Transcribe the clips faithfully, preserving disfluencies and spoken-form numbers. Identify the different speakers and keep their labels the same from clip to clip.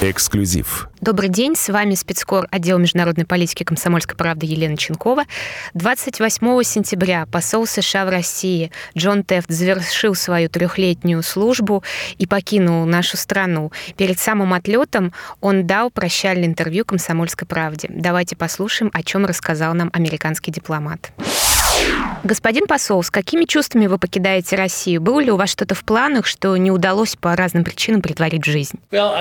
Speaker 1: Эксклюзив.
Speaker 2: Добрый день, с вами спецкор отдела международной политики «Комсомольской правды» Елена Ченкова. двадцать восьмого сентября посол США в России Джон Тефт завершил свою трехлетнюю службу и покинул нашу страну. Перед самым отлетом он дал прощальное интервью «Комсомольской правде». Давайте послушаем, о чем рассказал нам американский дипломат. Господин посол, с какими чувствами вы покидаете Россию? Было ли у вас что-то в планах, что не удалось по разным причинам претворить в жизнь?
Speaker 3: Я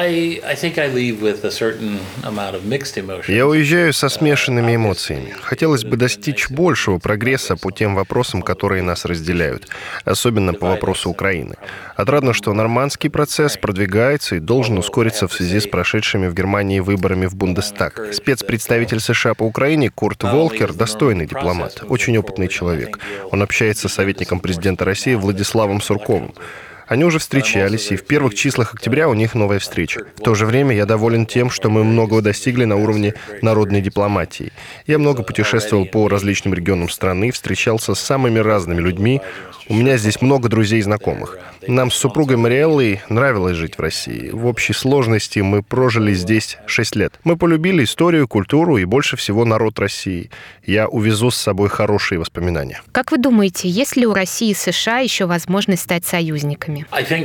Speaker 4: уезжаю со смешанными эмоциями. Хотелось бы достичь большего прогресса по тем вопросам, которые нас разделяют, особенно по вопросу Украины. Отрадно, что нормандский процесс продвигается и должен ускориться в связи с прошедшими в Германии выборами в Бундестаг. Спецпредставитель США по Украине Курт Волкер – достойный дипломат, очень опытный человек. Он общается с советником президента России Владиславом Сурковым. Они уже встречались, и в первых числах октября у них новая встреча. В то же время я доволен тем, что мы многого достигли на уровне народной дипломатии. Я много путешествовал по различным регионам страны, встречался с самыми разными людьми. У меня здесь много друзей и знакомых. Нам с супругой Мариэллой нравилось жить в России. В общей сложности мы прожили здесь шесть лет. Мы полюбили историю, культуру и больше всего народ России. Я увезу с собой хорошие воспоминания.
Speaker 2: Как вы думаете, есть ли у России и США еще возможность стать союзниками?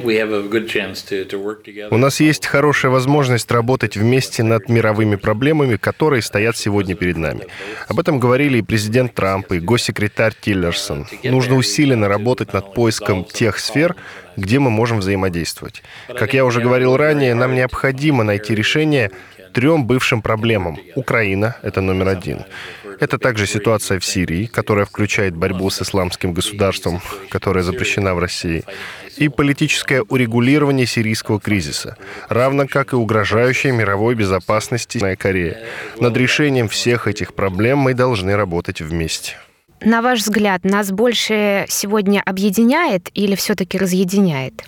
Speaker 4: У нас есть хорошая возможность работать вместе над мировыми проблемами, которые стоят сегодня перед нами. Об этом говорили и президент Трамп, и госсекретарь Тиллерсон. Нужно усиленно работать над поиском тех сфер, где мы можем взаимодействовать. Как я уже говорил ранее, нам необходимо найти решение трем бывшим проблемам. Украина — это номер один. Это также ситуация в Сирии, которая включает борьбу с исламским государством, которая запрещена в России, и политическое урегулирование сирийского кризиса, равно как и угрожающая мировой безопасности Южная Корея. Над решением всех этих проблем мы должны работать вместе.
Speaker 2: На ваш взгляд, нас больше сегодня объединяет или все-таки разъединяет?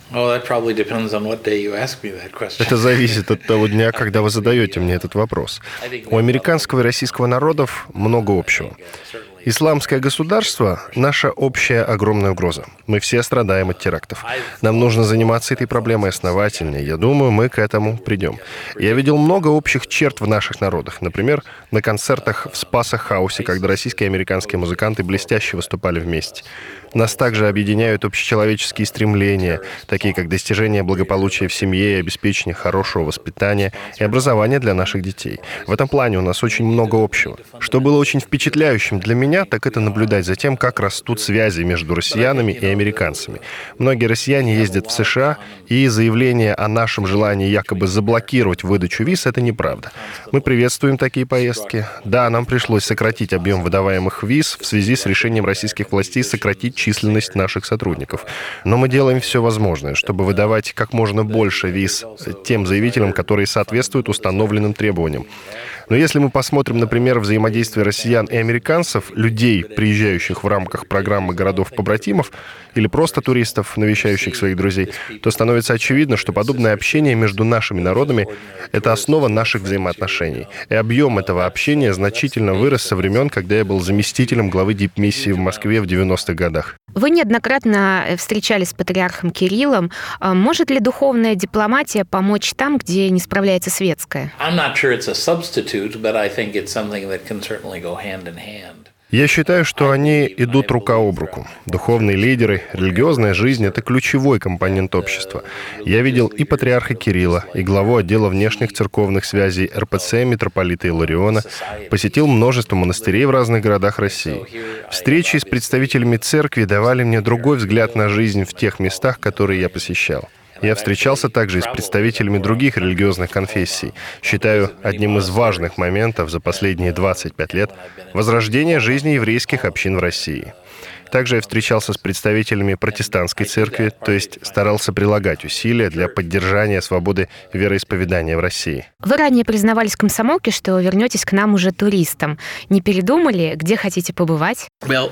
Speaker 4: Это зависит от того дня, когда вы задаете мне этот вопрос. У американского и российского народов много общего. Исламское государство — наша общая огромная угроза. Мы все страдаем от терактов. Нам нужно заниматься этой проблемой основательнее. Я думаю, мы к этому придем. Я видел много общих черт в наших народах. Например, на концертах в Спасо-хаусе, когда российские и американские музыканты блестяще выступали вместе. Нас также объединяют общечеловеческие стремления, такие как достижение благополучия в семье и обеспечение хорошего воспитания и образования для наших детей. В этом плане у нас очень много общего. Что было очень впечатляющим для меня, так это наблюдать за тем, как растут связи между россиянами и американцами. Многие россияне ездят в США, и заявление о нашем желании якобы заблокировать выдачу виз — это неправда. Мы приветствуем такие поездки. Да, нам пришлось сократить объем выдаваемых виз в связи с решением российских властей сократить численность наших сотрудников. Но мы делаем все возможное, чтобы выдавать как можно больше виз тем заявителям, которые соответствуют установленным требованиям. Но если мы посмотрим, например, взаимодействие россиян и американцев, людей, приезжающих в рамках программы городов-побратимов, или просто туристов, навещающих своих друзей, то становится очевидно, что подобное общение между нашими народами — это основа наших взаимоотношений. И объем этого общения значительно вырос со времен, когда я был заместителем главы дипмиссии в Москве в девяностых годах.
Speaker 2: Вы неоднократно встречались с патриархом Кириллом. Может ли духовная дипломатия помочь там, где не справляется светская?
Speaker 4: Я считаю, что они идут рука об руку. Духовные лидеры, религиозная жизнь — это ключевой компонент общества. Я видел и патриарха Кирилла, и главу отдела внешних церковных связей эр пэ цэ митрополита Илариона, посетил множество монастырей в разных городах России. Встречи с представителями церкви давали мне другой взгляд на жизнь в тех местах, которые я посещал. Я встречался также и с представителями других религиозных конфессий. Считаю одним из важных моментов за последние двадцать пять лет возрождение жизни еврейских общин в России. Также я встречался с представителями протестантской церкви, то есть старался прилагать усилия для поддержания свободы вероисповедания в России.
Speaker 2: Вы ранее признавались в «Комсомолке», что вернетесь к нам уже туристом. Не передумали, где хотите побывать?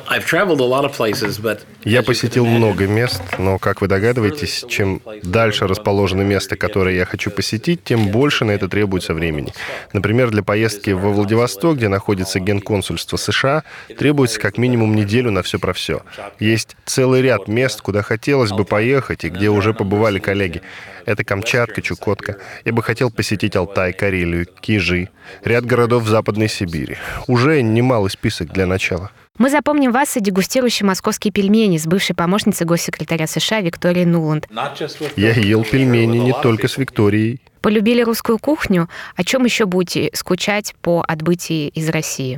Speaker 4: Я посетил много мест, но, как вы догадываетесь, чем дальше расположено место, которое я хочу посетить, тем больше на это требуется времени. Например, для поездки во Владивосток, где находится генконсульство США, требуется как минимум неделю на все про все. все. Есть целый ряд мест, куда хотелось бы поехать и где уже побывали коллеги. Это Камчатка, Чукотка. Я бы хотел посетить Алтай, Карелию, Кижи, ряд городов в Западной Сибири. Уже немалый список для начала.
Speaker 2: Мы запомним вас и дегустирующие московские пельмени с бывшей помощницей госсекретаря США Викторией Нуланд.
Speaker 4: Я ел пельмени не только с Викторией.
Speaker 2: Полюбили русскую кухню? О чем еще будете скучать по отбытии из России?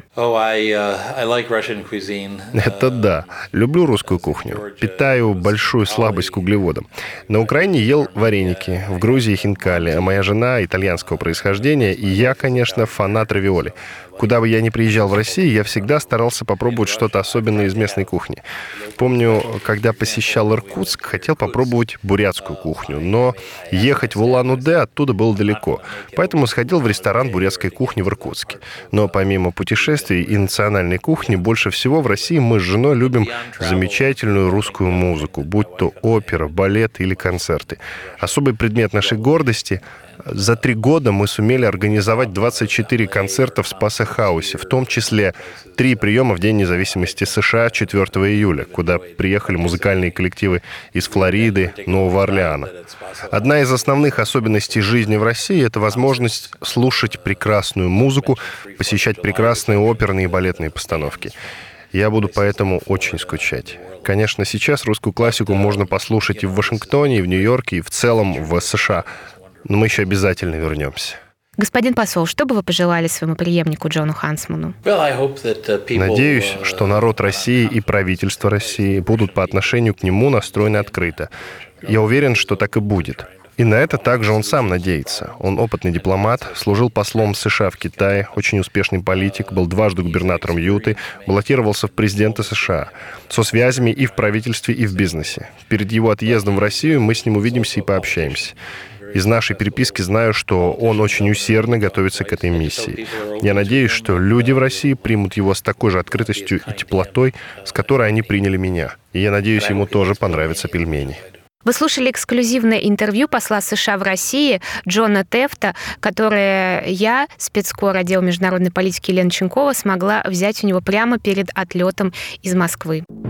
Speaker 4: Это да. Люблю русскую кухню. Питаю большую слабость к углеводам. На Украине ел вареники, в Грузии хинкали, а моя жена итальянского происхождения, и я, конечно, фанат равиоли. Куда бы я ни приезжал в Россию, я всегда старался попробовать что-то особенное из местной кухни. Помню, когда посещал Иркутск, хотел попробовать бурятскую кухню, но ехать в Улан-Удэ оттуда было далеко, поэтому сходил в ресторан бурятской кухни в Иркутске. Но помимо путешествий и национальной кухни, больше всего в России мы с женой любим замечательную русскую музыку, будь то опера, балет или концерты. Особый предмет нашей гордости — за три года мы сумели организовать двадцать четыре концерта в Спасо-хаусе, в том числе три приема в День независимости США четвёртого июля, куда приехали музыкальные коллективы из Флориды, Нового Орлеана. Одна из основных особенностей жизни в России — это возможность слушать прекрасную музыку, посещать прекрасные оперные и балетные постановки. Я буду поэтому очень скучать. Конечно, сейчас русскую классику можно послушать и в Вашингтоне, и в Нью-Йорке, и в целом в США. Но мы еще обязательно вернемся.
Speaker 2: Господин посол, что бы вы пожелали своему преемнику Джону Хансману?
Speaker 4: Надеюсь, что народ России и правительство России будут по отношению к нему настроены открыто. Я уверен, что так и будет. И на это также он сам надеется. Он опытный дипломат, служил послом США в Китае, очень успешный политик, был дважды губернатором Юты, баллотировался в президенты США, со связями и в правительстве, и в бизнесе. Перед его отъездом в Россию мы с ним увидимся и пообщаемся. Из нашей переписки знаю, что он очень усердно готовится к этой миссии. Я надеюсь, что люди в России примут его с такой же открытостью и теплотой, с которой они приняли меня. И я надеюсь, ему тоже понравятся пельмени.
Speaker 2: Вы слушали эксклюзивное интервью посла США в России Джона Тефта, которое я, спецкор отдела международной политики Елена Ченкова, смогла взять у него прямо перед отлетом из Москвы.